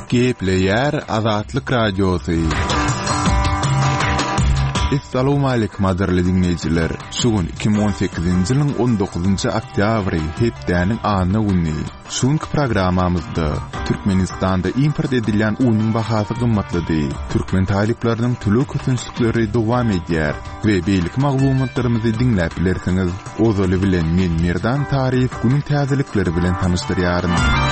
Gepleyer Azatlyk Radiosu. Assalamu alaykum aderli dinleyijiler. Şugun 2018-nji ýylyň 19-njy oktýabry hepdäniň anyny günni. Şuňky programamyzda Türkmenistanda import edilen unyň bahasy gymmatlady. Türkmen taýlyklarynyň türlü kötünçlikleri dowam edýär we beýlik maglumatlarymyzy dinläp bilersiňiz. Ozaly bilen men Merdan Tarif günüň täzelikleri bilen tanışdyrýaryn.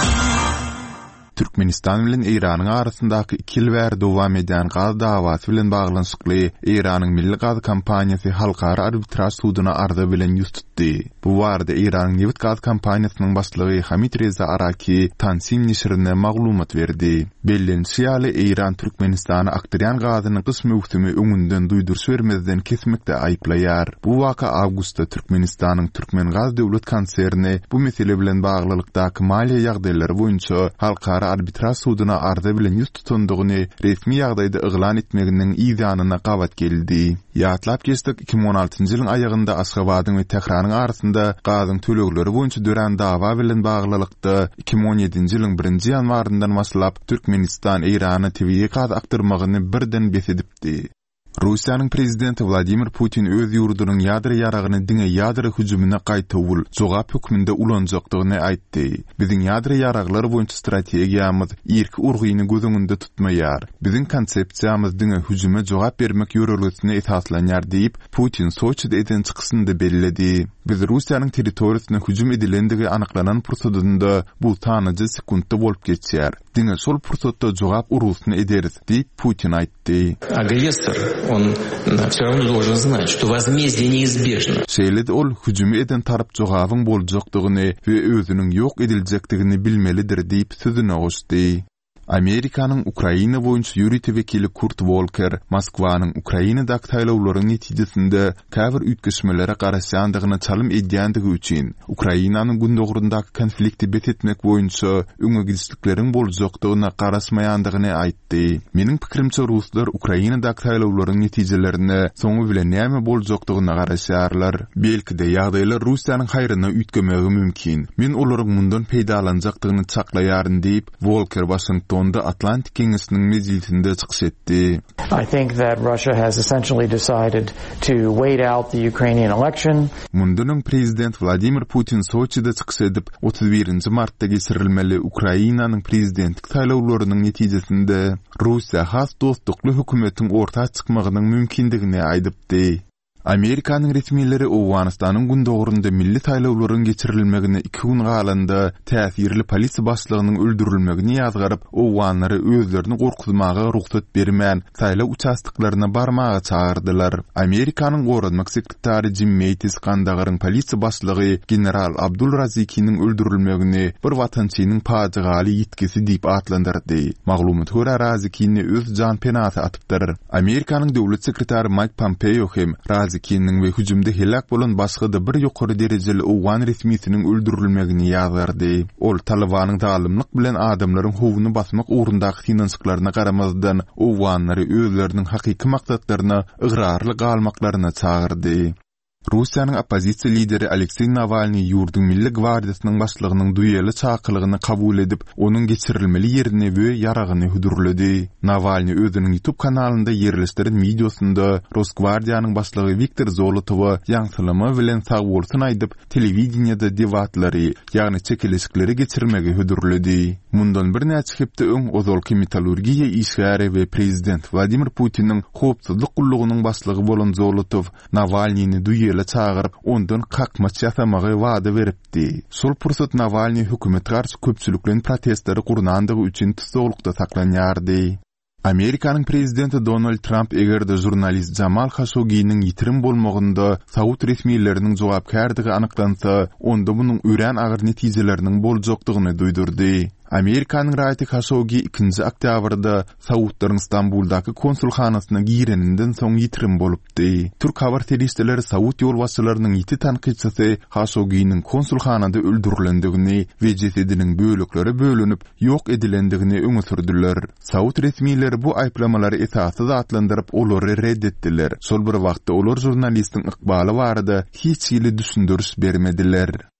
Türkmenistan bilen Iranyň arasyndaky 2 ýyl bäri dowam edýän gaz dawasy bilen baglanyşykly Iranyň milli gaz kompaniýasy halkara arbitraj sudyna arza bilen ýüz tutdy. Bu barada Iranyň Neft gaz kompaniýasynyň başlygy Hamid Reza Araki Tansim nişrine maglumat berdi. Bellenşýaly Iran Türkmenistany akdyrýan gazynyň kysmy öwtümi öňünden duýdurş bermezden kesmekde aýplaýar. Bu waka awgustda Türkmenistanyň Türkmen gaz döwlet konserni bu mesele bilen baglylykdaky maliýe ýagdaýlary boýunça halkara arbitraj sudyna arza bilen ýüz tutandygyny resmi ýagdaýda eglan etmeginiň ýygynyna gawat geldi. Ýatlap geçdik 2016-njy ýylyň aýagynda Aşgabatyň we Tehranyň arasynda gazyň tölegleri boýunça dören dawa bilen baglylykda 2017-nji ýylyň 1-nji ýanwaryndan başlap Türkmenistan Irana TV gaz aktyrmagyny birden besedipdi. Russiýanyň prezidenti Vladimir Putin öz ýurdunyň ýadry ýaragyny diňe ýadry hüjümine gaýtawyl jogap hökmünde ulanjakdygyny aýtdy. Biziň ýadry ýaraglar boýunça strategiýamyz irki urgyny gözüňünde tutmaýar. Biziň konsepsiýamyz diňe hüjüme jogap bermek ýörelgesine esaslanýar diýip Putin Soçyda eden çykysynda bellädi. Biz Russiýanyň territoriýasyna hüjüm edilendigi anyklanan pursatynda bu tanyjy sekundda bolup geçýär. Diňe şol pursatda jogap urusyny ederiz diýip Putin aýtdy. Агрессор, он все равно должен знать, что возмездие неизбежно. Şeýle ol hüjüm eden tarap jogabyň boljakdygyny we özüniň ýok ediljekdigini bilmelidir diýip sözüne goşdy. Amerikanyň Ukraina boýunça ýürüti wekili Kurt Volker Moskwanyň Ukrainadaky taýlawlaryň netijesinde käbir üýtgeşmelere garaşandygyny çalym edýändigi üçin Ukrainanyň gündogrundaky konflikti betetmek boýunça öňe gidişlikleriň boljakdygyna garaşmaýandygyny aýtdy. Meniň pikirimçe ruslar Ukrainadaky taýlawlaryň netijelerini soňu bilen näme boljakdygyna garaşarlar. Belki-de ýagdaýlar Russiýanyň haýryna üýtgemegi mümkin. Men olaryň mundan peýdalanjakdygyny çaklaýaryn diýip Volker Washington Atlantik Keňesiniň mejlisinde çykyş etdi. I think that Russia has essentially decided to wait out the Ukrainian election. Mundunyň prezident Vladimir Putin Soçyda çykyş edip 31-nji martda geçirilmeli Ukrainanyň prezidentlik taýlawlarynyň netijesinde Russiýa has dostlukly hökümetiň ortağa çykmagynyň mümkindigini aýdypdy. Amerikanyň resmiýetleri Owganystanyň gündogrunda milli taýlawlaryň geçirilmegine 2 gün galanda täsirli polisiýa başlygynyň öldürilmegini ýazgaryp, Owganlary özlerini gorkutmaga ruhsat bermän taýlaw uçastyklaryna barmaga çağırdylar. Amerikanyň gorunmak sekretary Jim Mattis Kandagaryň polisiýa başlygy general Abdulrazikiniň öldürilmegini bir watançynyň paýdaly ýetkisi diýip atlandyrdy. Maglumat görä Razikini öz jan penasy atypdyr. Amerikanyň döwlet sekretary Mike Pompeo hem Razikiniň we hüjümde helak bolan başga-da bir ýokary derejeli Owgan resmiýetiniň öldürilmegini ýazardy. Ol Talibanyň zalymlyk bilen adamlaryň howuny basmak ugrundaky finansyklaryna garamazdan Owganlary özleriniň hakyky maksatlaryna ıgrarly galmaklaryna çağırdy. Russiýanyň opozisiýa lideri Aleksey Navalny ýurduň milli gwardiýasynyň başlygynyň duýaly çakylygyny kabul edip, onuň geçirilmeli ýerini we ýaragyny hüdürledi. Navalny özüniň YouTube kanalynda ýerleşdiren videosunda Rosgwardiýanyň başlygy Viktor Zolotowa ýaňsylama bilen sag bolsun aýdyp, telewizionyada debatlary, ýagny çekilişikleri geçirmegi hüdürledi. Mundan bir näçe hepde öň ozalky metallurgiýa işgäri we prezident Vladimir Putiniň howpsuzlyk gullugynyň başlygy bolan Zolotow Navalnyni duýaly çağırıp ondan kakmaç ýasamagy wada beripdi. Şol pursat Navalny hökümet garşy köpçüliklen protestleri gurnandygy üçin tutulukda saklanýardy. Amerikanyň prezidenti Donald Trump egerde jurnalist Jamal Khashoggi'niň ýitirim bolmagynda Saud resmiýetleriniň jogapkardigi anyklansa, onda munyň ören agyr netijeleriniň boljakdygyny duýdurdy. Amerikanyň raýaty Khashoggi 2-nji oktýabrda Saudlaryň Istanbuldaky konsulxanasyna gireninden soň ýitirim bolupdy. Türk habar telişleri Saud ýolbaşçylarynyň ýiti tanqidçisi Khashoggi'niň konsulxanada öldürilendigini we jesediniň bölekleri bölünip ýok edilendigini öňe sürdiler. Saud resmiýetleri bu aýplamalary esasy zatlandyryp olary reddetdiler. Şol bir wagtda olar jurnalistiň ykbaly barada hiç ýyly düşündürüş bermediler.